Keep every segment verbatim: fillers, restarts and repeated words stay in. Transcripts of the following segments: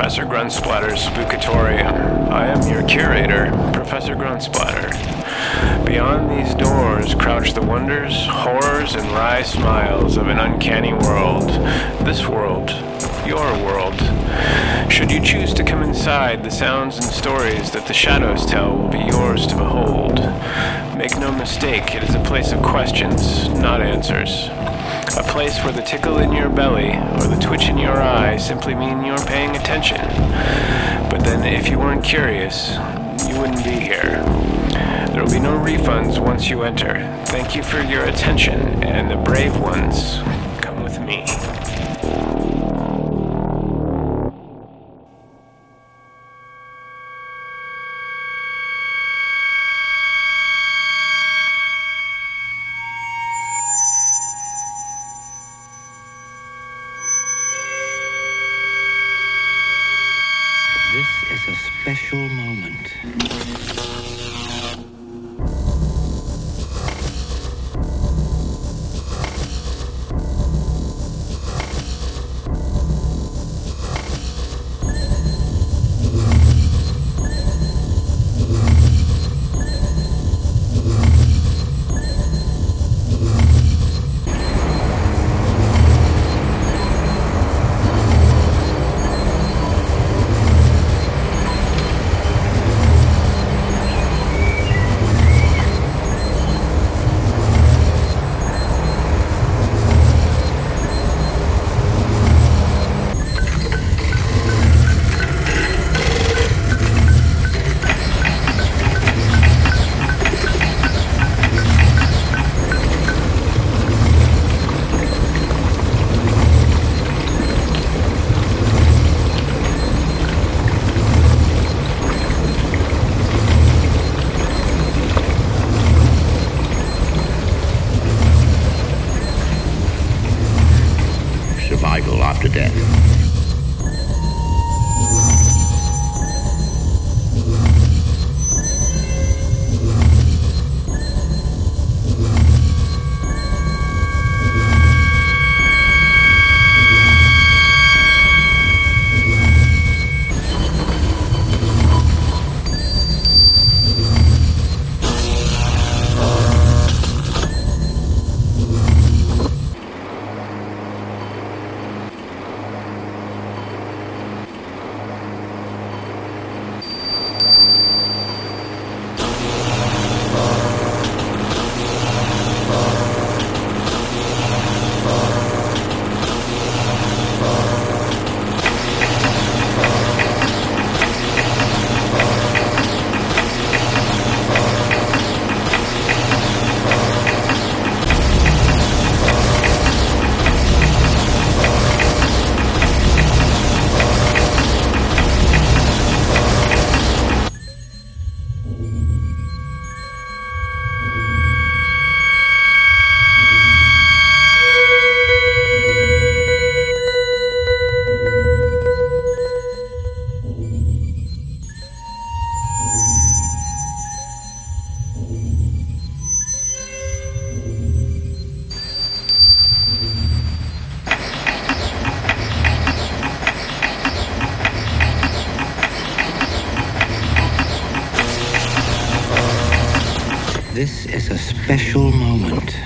Professor Grunsplatter's Spookatorium. I am your curator, Professor Gruntsplatter. Beyond these doors crouch the wonders, horrors, and wry smiles of an uncanny world. This world, your world. Should you choose to come inside, the sounds and stories that the shadows tell will be yours to behold. Make no mistake, it is a place of questions, not answers. A place where the tickle in your belly or the twitch in your eye simply mean you're paying attention. But then if you weren't curious, you wouldn't be here. There will be no refunds once you enter. Thank you for your attention, and the brave ones, come with me. This is a special moment. Survival after death. This is a special moment.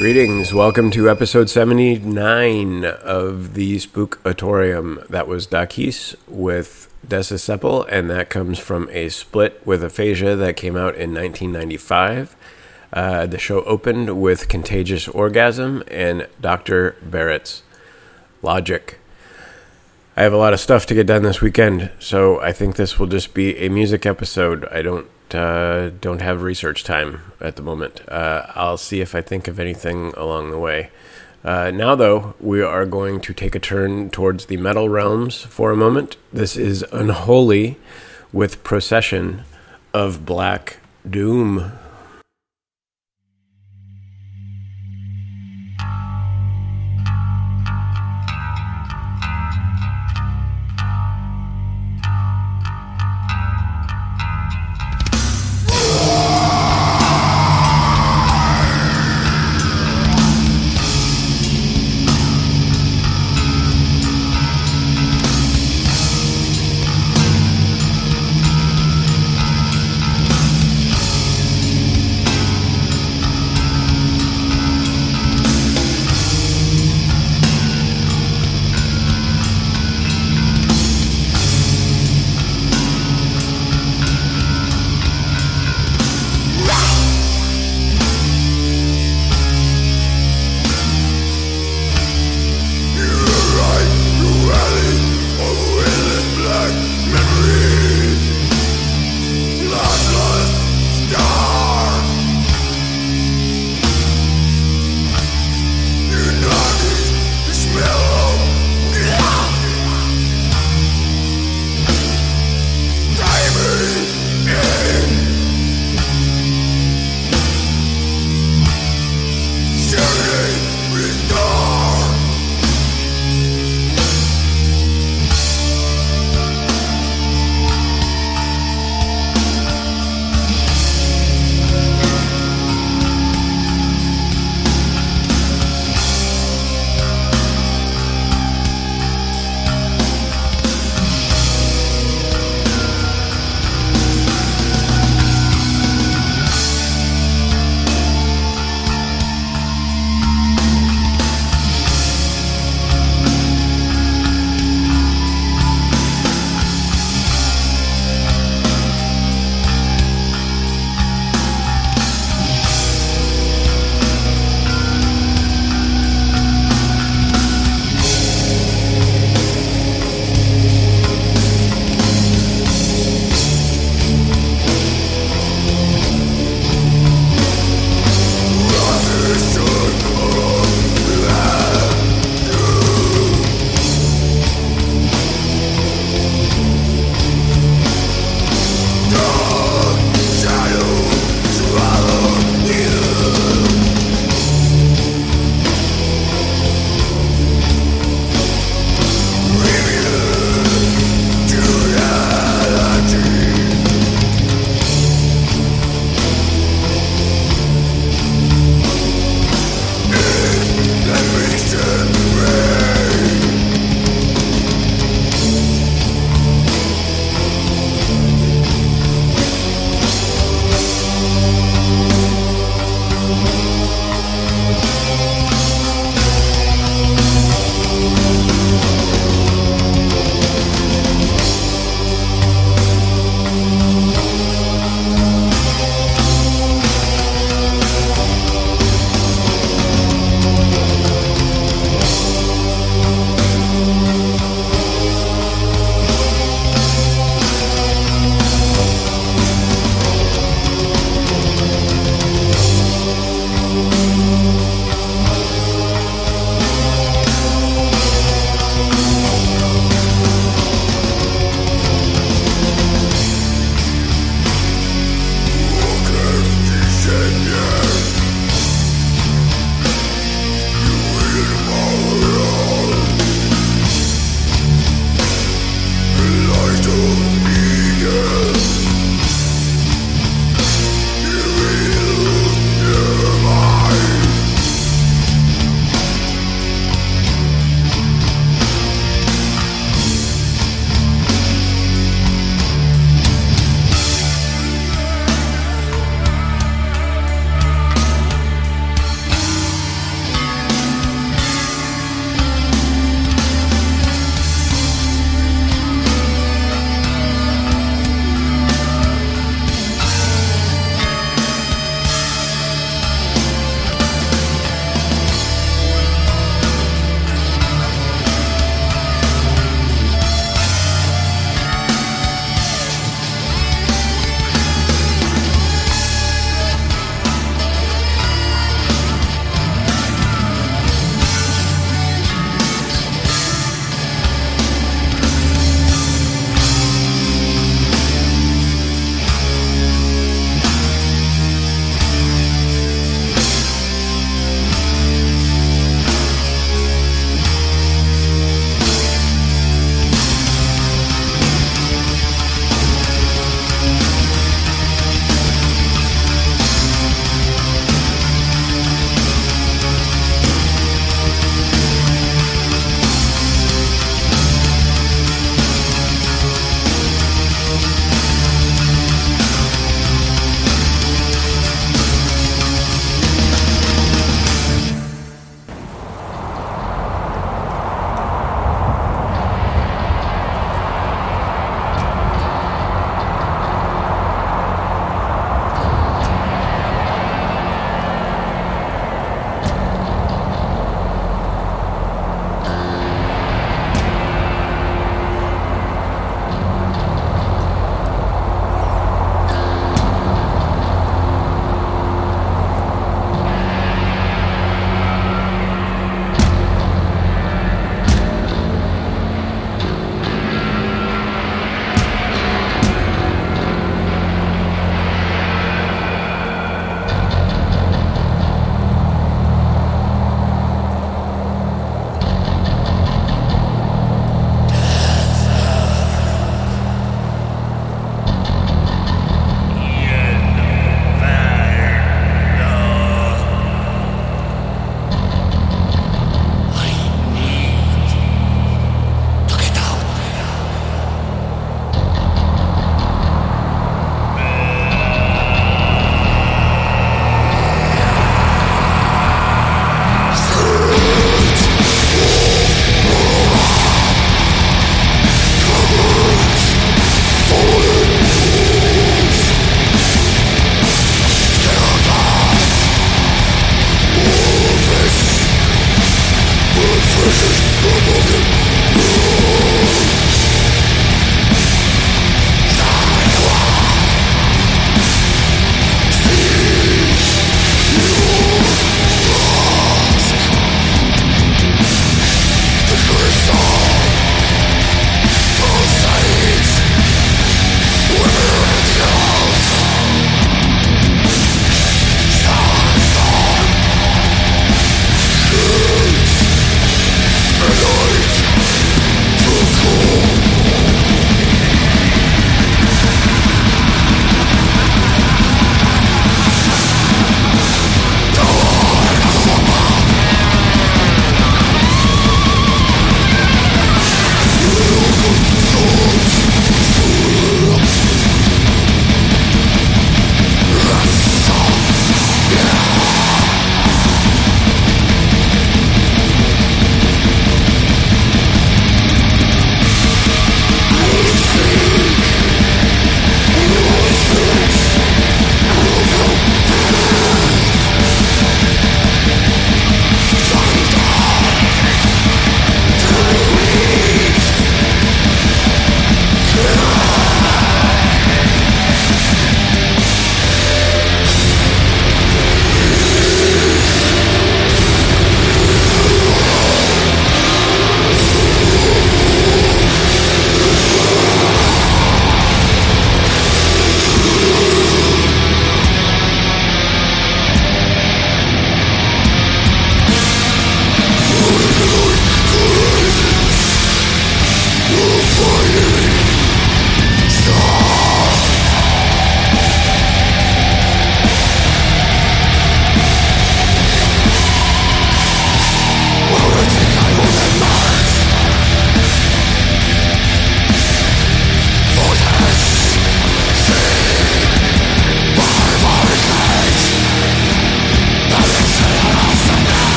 Greetings. Welcome to episode seventy-nine of the Spookatorium. That was Dakis with Decisepal, and that comes from a split with Aphasia that came out in nineteen ninety-five. Uh, the show opened with Contagious Orgasm and Doctor Barrett's Logic. I have a lot of stuff to get done this weekend, so I think this will just be a music episode. I don't uh, don't have research time at the moment. Uh, I'll see if I think of anything along the way. Uh, now, though, we are going to take a turn towards the metal realms for a moment. This is Unholy with Procession of Black Doom.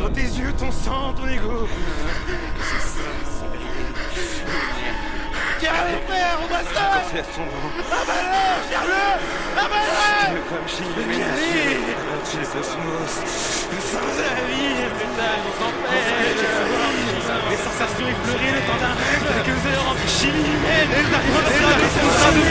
dans tes yeux, ton sang, ton ego. C'est ça, c'est la vérité. Tiens-le, père, on va se faire. Abat-le, tire-le, abat-le. Comme Chili, c'est le cosmos. Le sens de la vie, putain, on s'en fait. Les sensations effleurées, le temps d'un rêve. Quelques heures en chimie humaine. Et t'arrives à la responsable de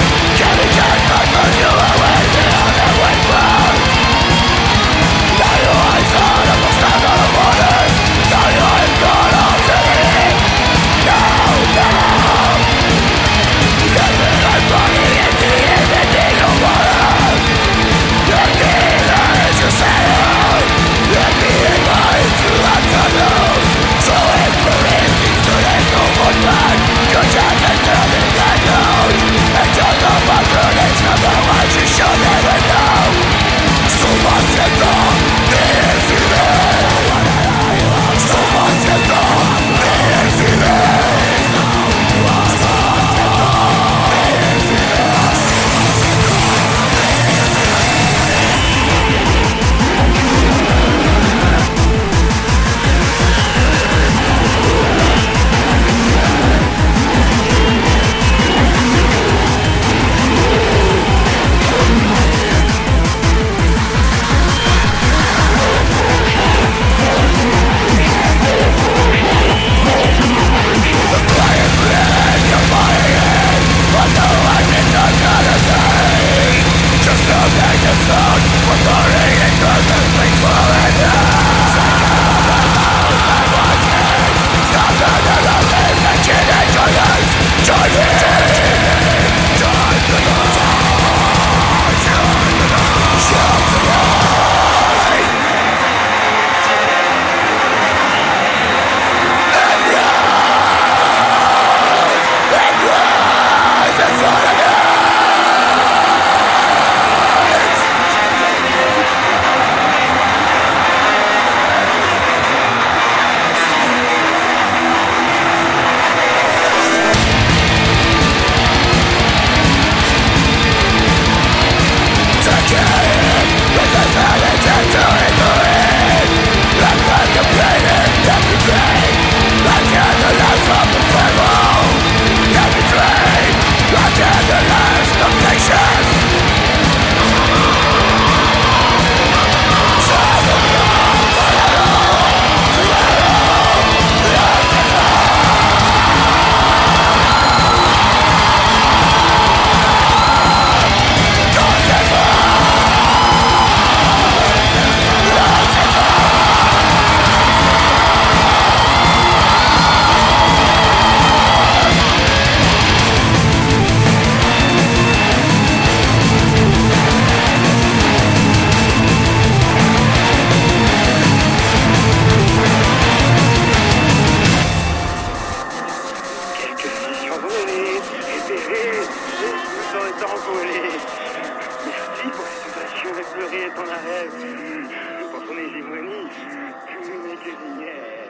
Liar! est en arrêt. Pour son hégémonie, une cuisinière.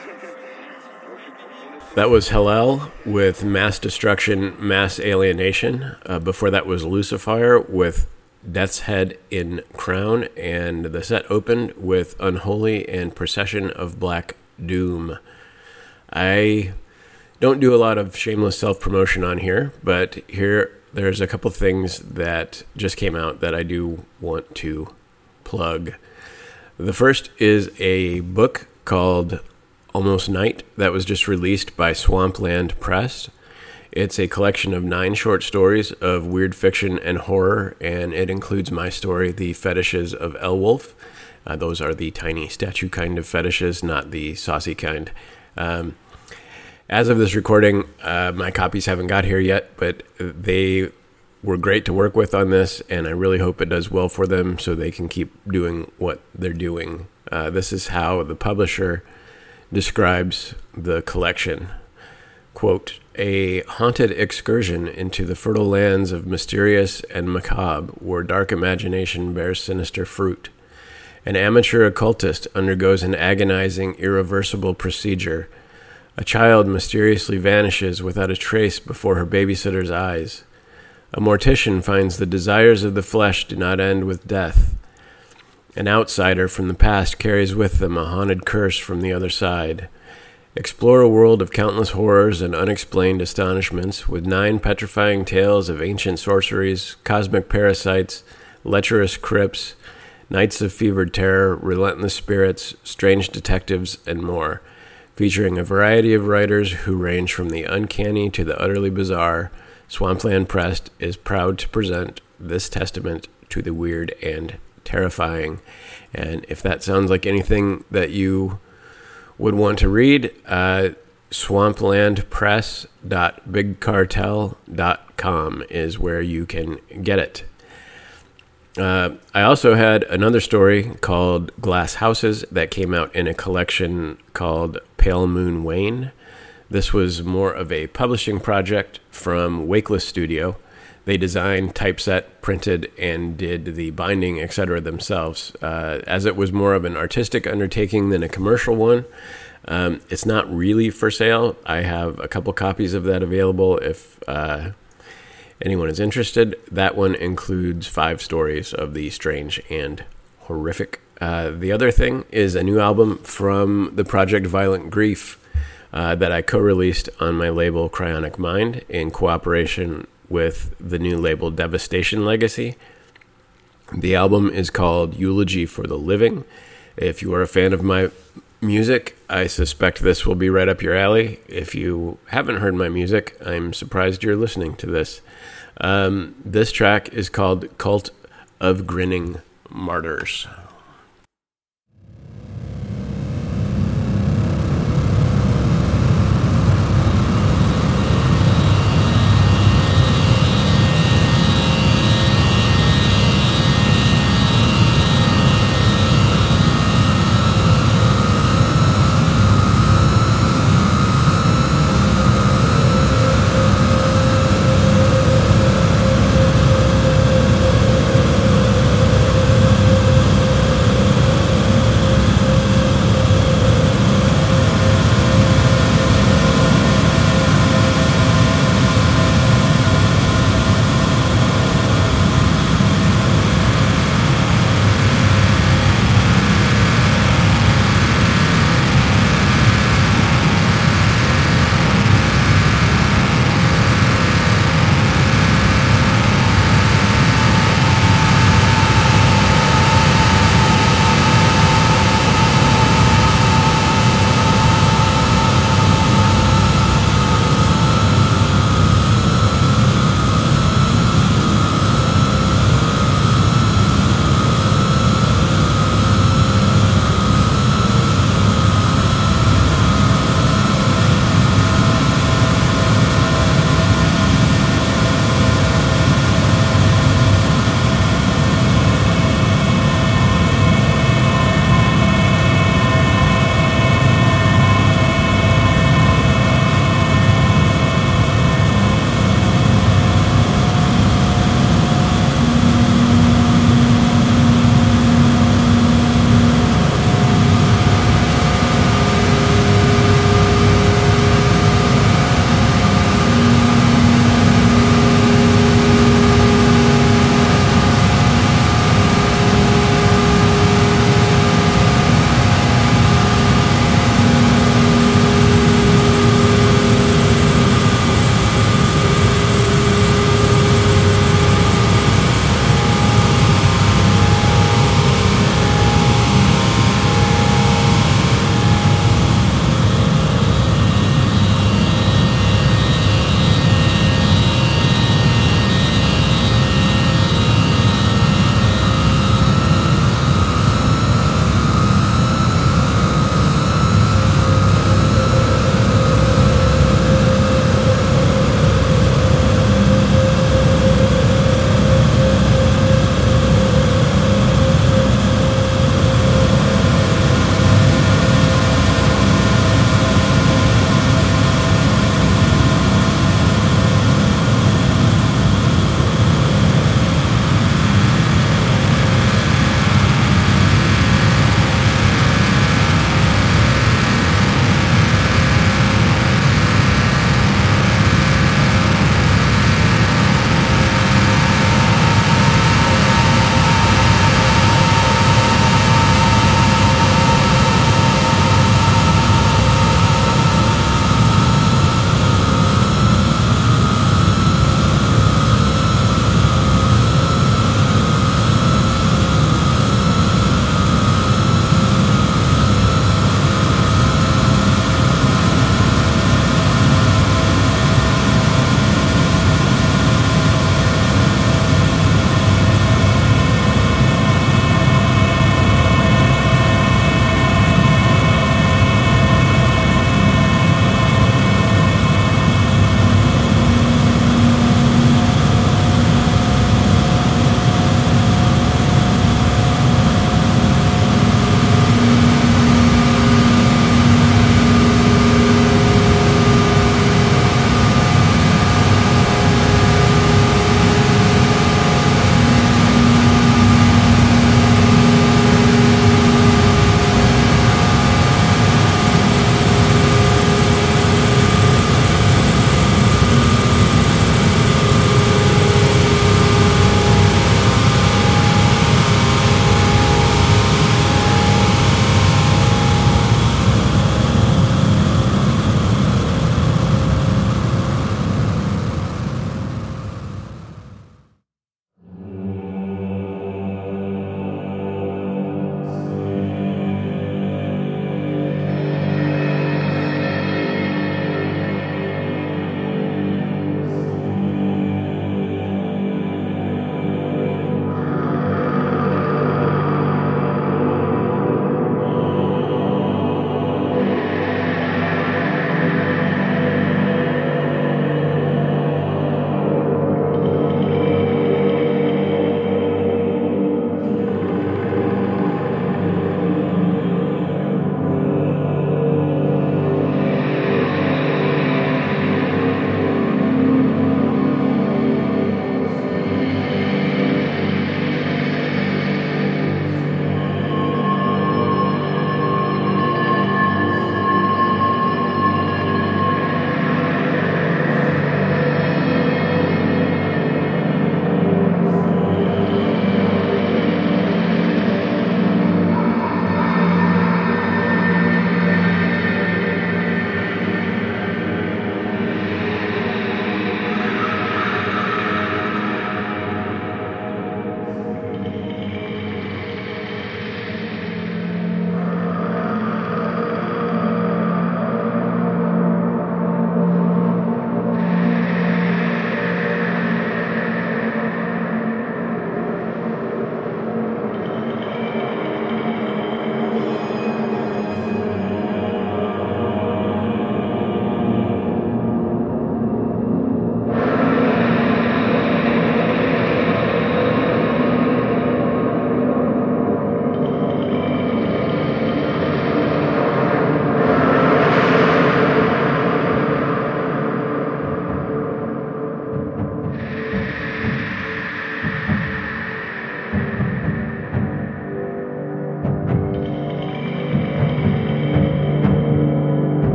That was Hellel with Mass Destruction, Mass Alienation. Uh, before that was Lucifer with Death's Head in Crown. And the set opened with Unholy and Procession of Black Doom. I don't do a lot of shameless self-promotion on here, but here there's a couple things that just came out that I do want to plug. The first is a book called Almost Night that was just released by Swampland Press. It's a collection of nine short stories of weird fiction and horror, and it includes my story, The Fetishes of Elwolf. Uh, those are the tiny statue kind of fetishes, not the saucy kind. Um, As of this recording, uh, my copies haven't got here yet, but they were great to work with on this, and I really hope it does well for them so they can keep doing what they're doing. Uh, this is how the publisher describes the collection. Quote, a haunted excursion into the fertile lands of mysterious and macabre, where dark imagination bears sinister fruit. An amateur occultist undergoes an agonizing, irreversible procedure. A child mysteriously vanishes without a trace before her babysitter's eyes. A mortician finds the desires of the flesh do not end with death. An outsider from the past carries with them a haunted curse from the other side. Explore a world of countless horrors and unexplained astonishments with nine petrifying tales of ancient sorceries, cosmic parasites, lecherous crypts, nights of fevered terror, relentless spirits, strange detectives, and more. Featuring a variety of writers who range from the uncanny to the utterly bizarre, Swampland Press is proud to present this testament to the weird and terrifying. And if that sounds like anything that you would want to read, uh, swampland press dot big cartel dot com is where you can get it. Uh, I also had another story called Glass Houses that came out in a collection called Pale Moon Wayne. This was more of a publishing project from Wakeless Studio. They designed, typeset, printed, and did the binding, et cetera themselves. Uh, as it was more of an artistic undertaking than a commercial one, um, it's not really for sale. I have a couple copies of that available if uh, anyone is interested. That one includes five stories of the strange and horrific. Uh, the other thing is a new album from the project Violent Grief uh, that I co-released on my label Cryonic Mind in cooperation with the new label Devastation Legacy. The album is called Eulogy for the Living. If you are a fan of my music, I suspect this will be right up your alley. If you haven't heard my music, I'm surprised you're listening to this. Um, this track is called Cult of Grinning Martyrs.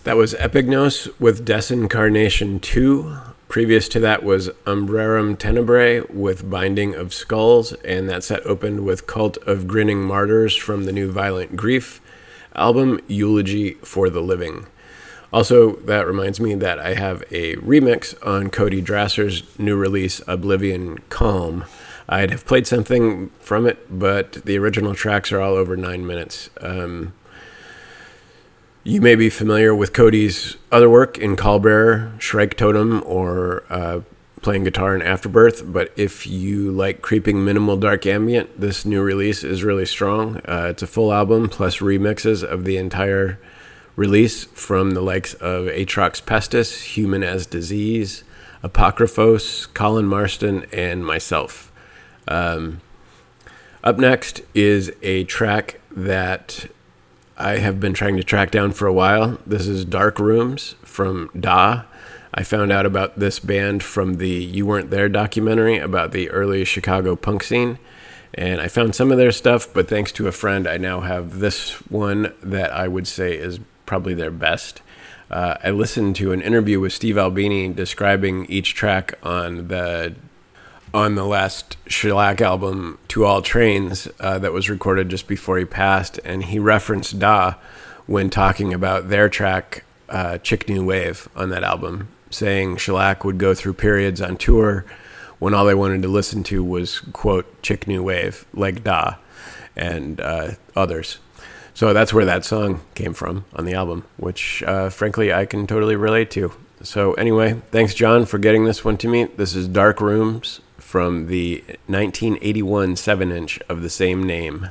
That was Epignos with Desincarnation two. Previous to that was Umbrarum Tenebrae with Binding of Skulls, and that set opened with Cult of Grinning Martyrs from the new Violent Grief album, Eulogy for the Living. Also, that reminds me that I have a remix on Cody Drasser's new release, Oblivion Calm. I'd have played something from it, but the original tracks are all over nine minutes. Um, you may be familiar with Cody's other work in Callbearer, Shrike Totem, or uh, playing guitar in Afterbirth, but if you like creeping minimal dark ambient, this new release is really strong. Uh, it's a full album plus remixes of the entire release from the likes of Atrox Pestis, Human as Disease, Apocryphos, Colin Marston, and myself. Um, up next is a track that I have been trying to track down for a while. This is Dark Rooms from Da. I found out about this band from the You Weren't There documentary about the early Chicago punk scene. And I found some of their stuff, but thanks to a friend, I now have this one that I would say is probably their best. Uh, I listened to an interview with Steve Albini describing each track on the on the last Shellac album, To All Trains, uh, that was recorded just before he passed, and he referenced Da when talking about their track, uh, Chick New Wave, on that album, saying Shellac would go through periods on tour when all they wanted to listen to was, quote, Chick New Wave, like Da and uh, others. So that's where that song came from on the album, which, uh, frankly, I can totally relate to. So anyway, thanks, John, for getting this one to me. This is Dark Rooms from the nineteen eighty-one seven inch of the same name.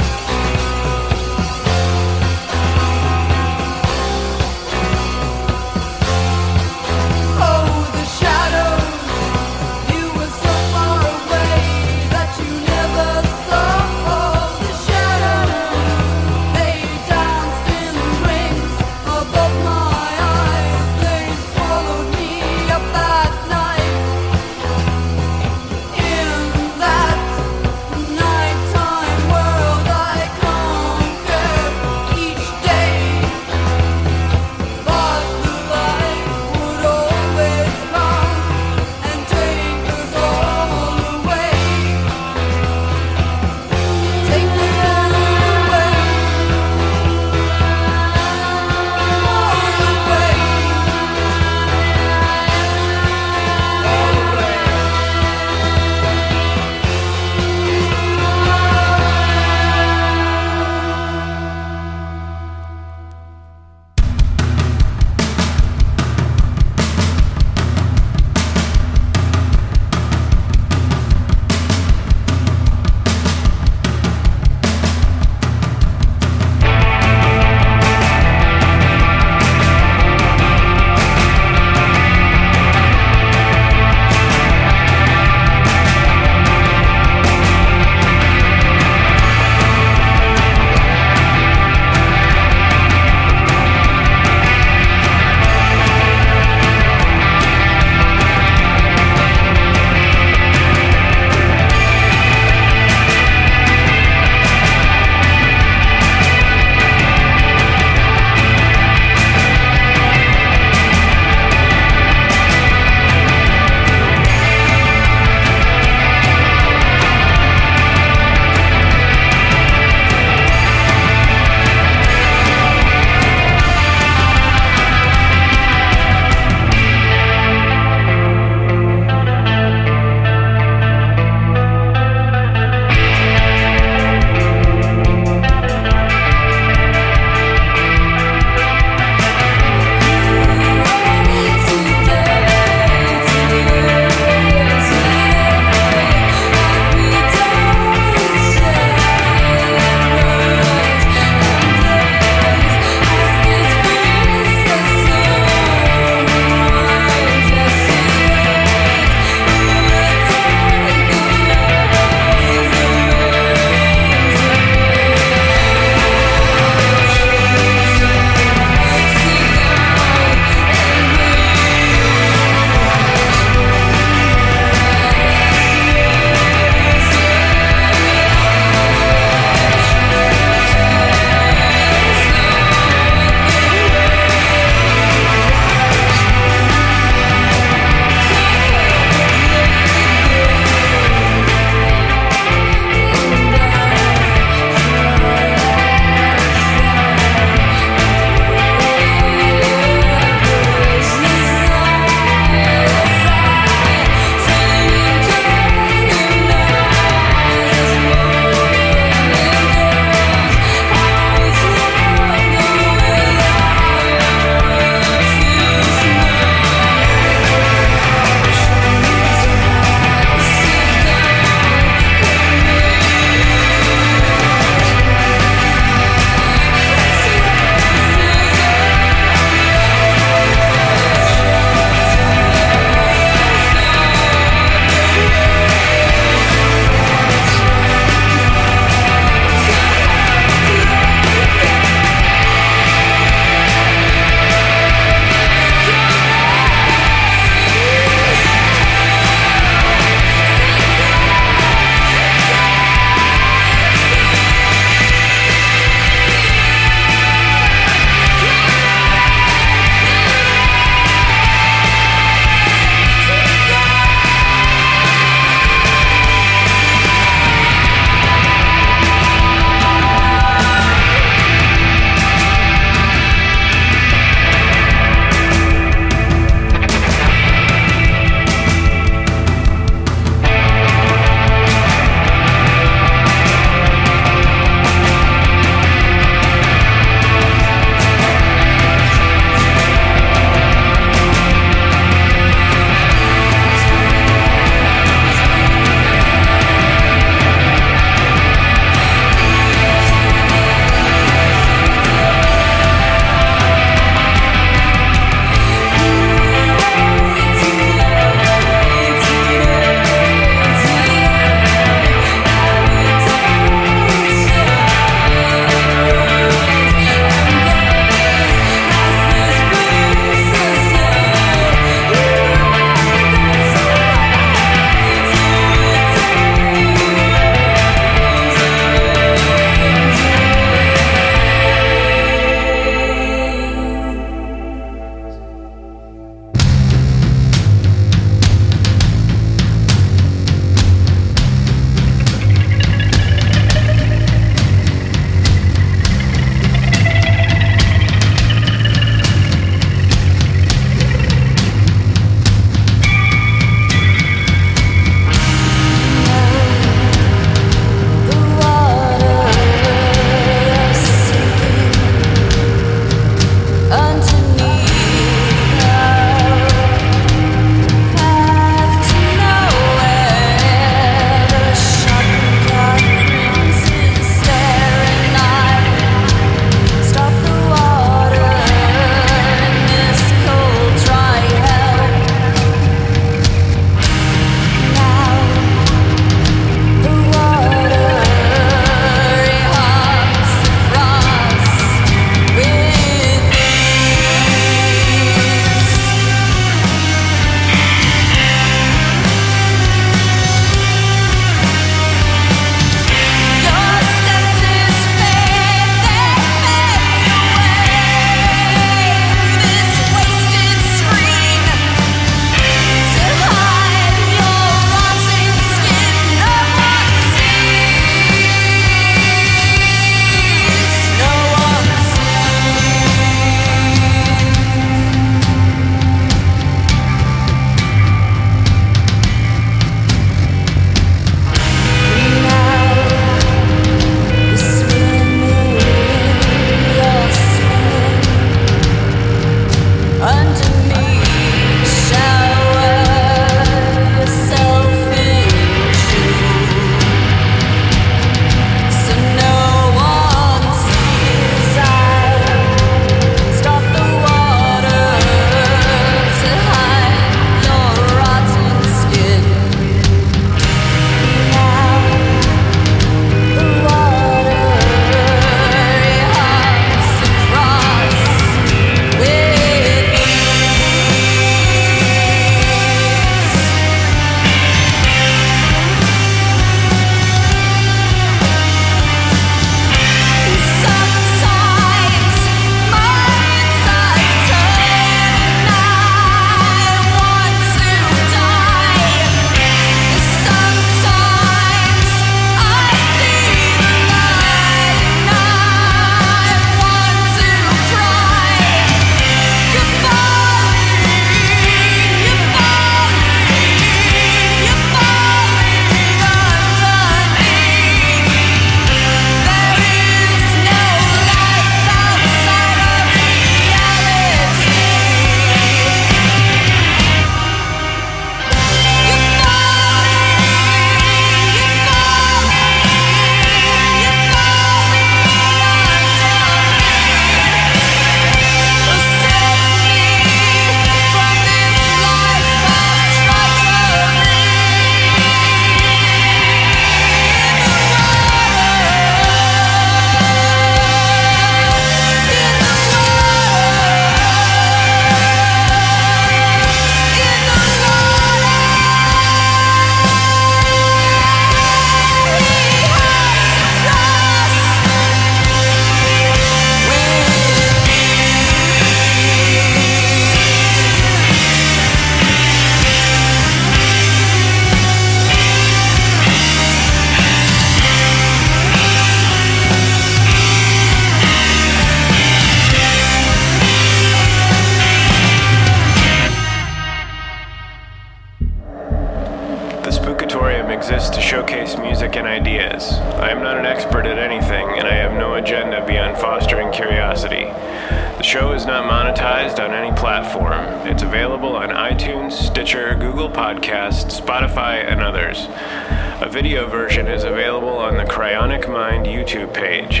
exists to showcase music and ideas. I am not an expert at anything, and I have no agenda beyond fostering curiosity. The show is not monetized on any platform. It's available on iTunes, Stitcher, Google Podcasts, Spotify, and others. A video version is available on the Cryonic Mind YouTube page.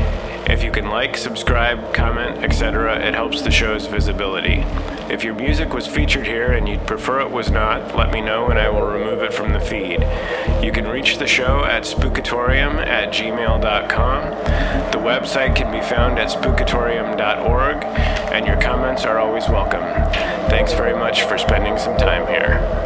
If you can like, subscribe, comment, et cetera, it helps the show's visibility. If your music was featured here and you'd prefer it was not, let me know and I will remove it from the feed. You can reach the show at spookatorium at gmail dot com. The website can be found at spookatorium dot org, and your comments are always welcome. Thanks very much for spending some time here.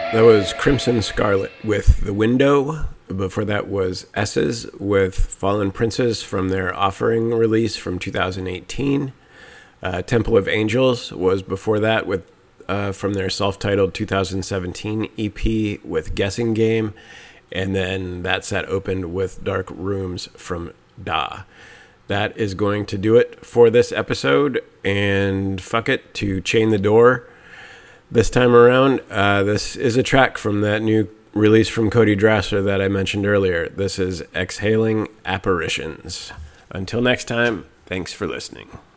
That was Crimson Scarlet with The Window. Before that was S's with Fallen Princes from their Offering release from two thousand eighteen. Uh, Temple of Angels was before that with uh, from their self-titled two thousand seventeen E P with Guessing Game. And then that set opened with Dark Rooms from Da. That is going to do it for this episode. And fuck it, to chain the door this time around. Uh, this is a track from that new release from Cody Drasser that I mentioned earlier. This is Exhaling Apparitions. Until next time, thanks for listening.